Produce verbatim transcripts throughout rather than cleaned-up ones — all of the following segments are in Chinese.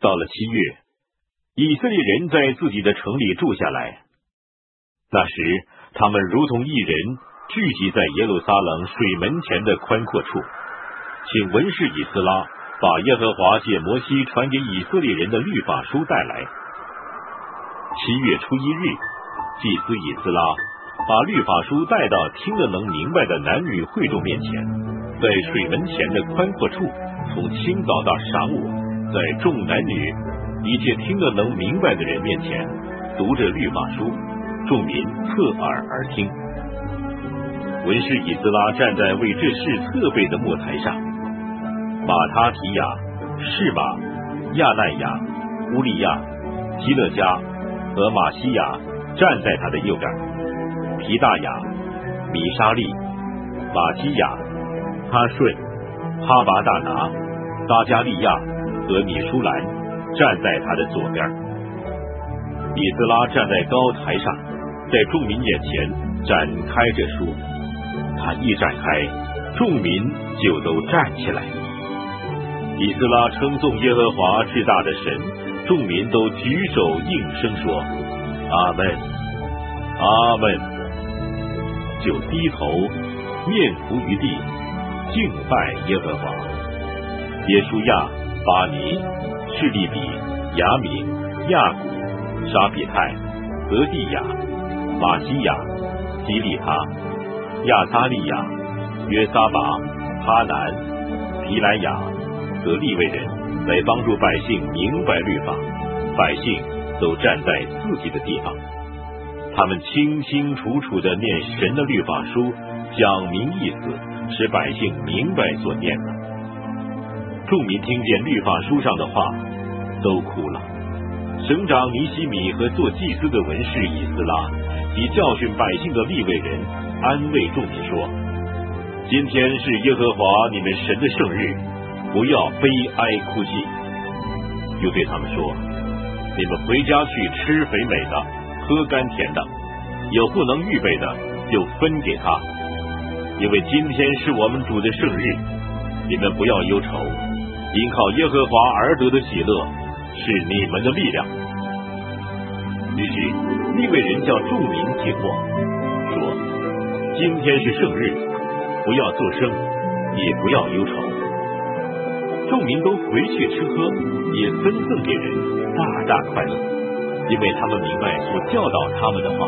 到了七月，以色列人在自己的城里住下来。那时，他们如同一人聚集在耶路撒冷水门前的宽阔处，请文士以斯拉把耶和华借摩西传给以色列人的律法书带来。七月初一日，祭司以斯拉把律法书带到听得能明白的男女会众面前，在水门前的宽阔处，从清早到晌午，在众男女一切听得能明白的人面前读着律法书，众民侧耳而听。文士以斯拉站在为这事侧背的木台上，马他提亚、士马、亚奈亚、乌利亚、基勒加和马西亚站在他的右边，提大雅、米沙利、马基亚、哈顺、哈拔大拿、达加利亚和米舒兰站在他的左边。以斯拉站在高台上，在众民眼前展开这书，他一展开，众民就都站起来。以斯拉称颂耶和华至大的神，众民都举手应声说：阿们，阿们，就低头面伏于地，敬拜耶和华。耶书亚、巴尼、示利比、雅敏、亚古、沙比泰、俄地亚、马西亚、基利他、亚撒利亚、约撒拔、哈南、皮莱亚和利未人来帮助百姓明白律法，百姓都站在自己的地方，他们清清楚楚地念神的律法书，讲明意思，使百姓明白所念的。众民听见律法书上的话，都哭了。省长尼西米和做祭司的文士以斯拉及教训百姓的利未人安慰众民说：今天是耶和华你们神的圣日，不要悲哀哭泣。又对他们说：你们回家去吃肥美的，喝甘甜的，有不能预备的就分给他，因为今天是我们主的圣日，你们不要忧愁，因靠耶和华而得的喜乐是你们的力量。于是利未人叫众民静默，说：今天是圣日，不要作声，也不要忧愁。众民都回去吃喝，也分赠给人，大大快乐，因为他们明白所教导他们的话。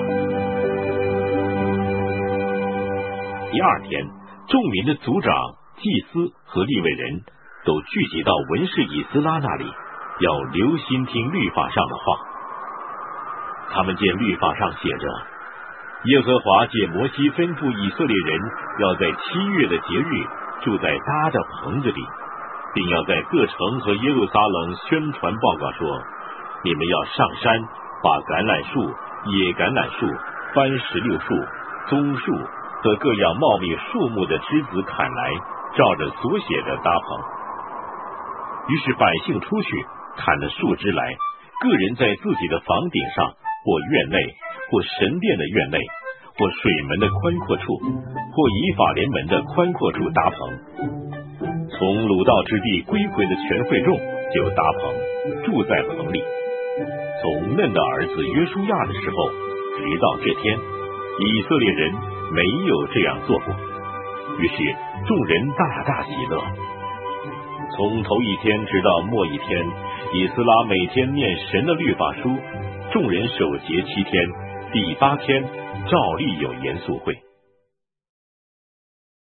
第二天，众民的族长、祭司和利未人都聚集到文士以斯拉那里，要留心听律法上的话。他们见律法上写着：耶和华借摩西吩咐以色列人要在七月的节日住在搭的棚子里，并要在各城和耶路撒冷宣传报告说：你们要上山，把橄榄树、野橄榄树、番石榴树、棕树和各样茂密树木的枝子砍来，照着所写的搭棚。于是百姓出去砍了树枝来，个人在自己的房顶上或院内，或神殿的院内，或水门的宽阔处，或以法莲门的宽阔处搭棚。从鲁道之地归回的全会众就搭棚，住在棚里。从嫩的儿子约书亚的时候，直到这天，以色列人没有这样做过。于是众人大大喜乐。从头一天直到末一天，以斯拉每天念神的律法书，众人守节七天，第八天照例有严肃会。